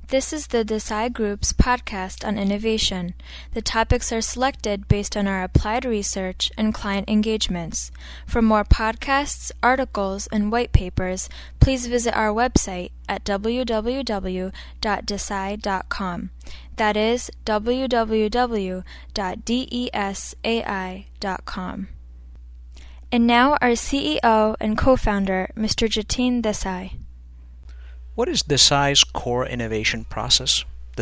This is the Desai Group's podcast on innovation. The topics are selected based on our applied research and client engagements. For more podcasts, articles, and white papers, please visit our website at www.desai.com. That is www.desai.com. And now our CEO and co-founder, Mr. Jatin Desai. What is Desai's core innovation process?